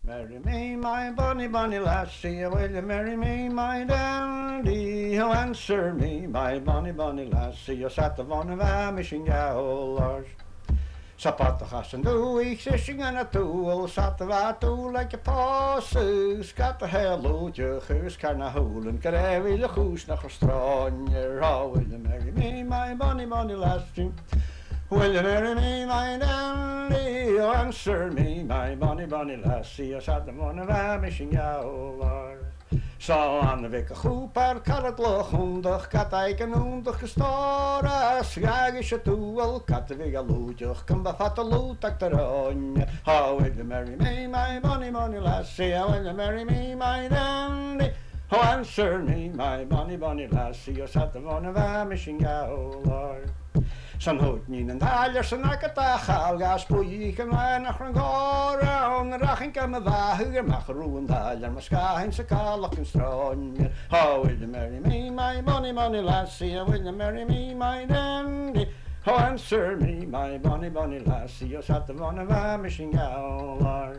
Marry me, my bonny, bonny lassie, will you marry me, my dandy? Oh, answer me, my bonny, bonny lassie, you sat the one of our mission yowlers. Sapatachas and doe, sissing and a tool, sat the vatu like a passus, got the hello, you goose, carna hole, and carry the goose, nach a strong, oh, will you marry me, my bonny, bonny lassie? Will you marry me, my dandy? Oh, answer me, my bonny, bonny lassie. I sat the one of our mission yowlers. So aan de wikke goeper kan het lochondig, kat eiken hondig gestoren. Schraag is je toel, kat de wigga loodjig, kan bevatten lood ak de ronje. Oh, will you marry me, my bonny, bonny lassie? Oh, will you marry me, my dandy? Oh, answer me, my bonny, bonny lassie. I sat the one of our mission yowlers. San hout niet en daler, san ak ta gaal gas poei kan nach een gore on rachin kan me wagen mag roen daler maar schain se kalk en stronje. Oh, will you marry me, my bonny, bonny lassie? Will you marry me, my dandy? Oh, answer me, my bonny, bonny lassie. You sat the one of our mission yowler.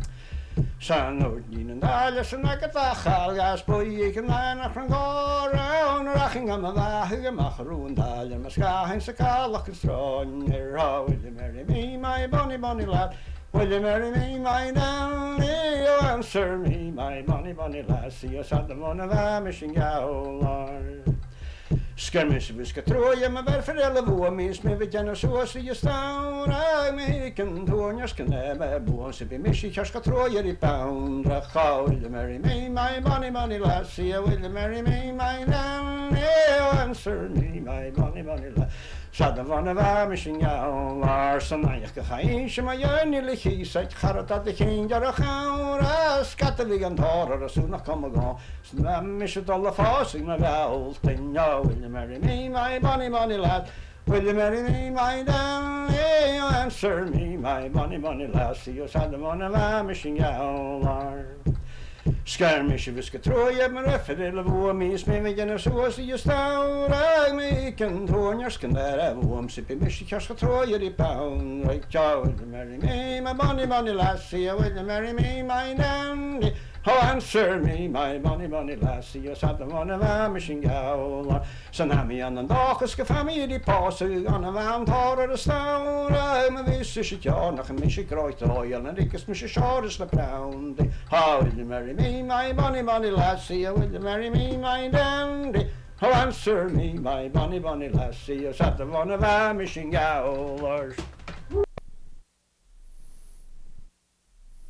San hout niet en daler, san ak ta gaal gas poei kan nach een gore on rachin kan me wagen mag roen daler maar schain se kalk en stronje. Oh, will you marry me, my bonny, bonny lad? Will you marry me, my dandy? Oh, answer me, my bonny, bonny lassie. You sat the one of our mission yowler. Skirmish viska troja med värför vår minns med vi känner så så just stora myken tånjas kan med boens i mishi kärska troja i poundra. Will you marry me, my bonny, bonny lassie? Will you marry me, my dandy? Oh, answer me, my bonny, bonny lassie. Sad van of our mission yowler. Sanayach gehain shema yoni lichi seit kharat at the king jar khawra skat vi gan tar so na come go. Snam mish it all fasting my vowels thing. Will you marry me, my bonny, bonny lad? Will you marry me, my dandy? Oh, answer me, my bonny, bonny lassie. You sad van of our mission yowler. Skärmish viska troja med referella vår minns med vi gärna så så just stora myken tånjas kan där vår sipi mishi kärska troja i pound. Right, will you marry me, my bonny, bonny lassie? Will you marry me, my dandy? Oh, answer me, my bonny, bonny lassie. You sat the one of our mission yowler. Sen har vi en dag ska familj passe an av antar det stora men visst är jag nog en mycket gröt och jag när det mycket charles la pound. How will you marry me, my bonny, bonny lassie? Will you marry me, my dandy? Oh, answer me, my bonny, bonny lassie. You sat the one of our mission yowlers.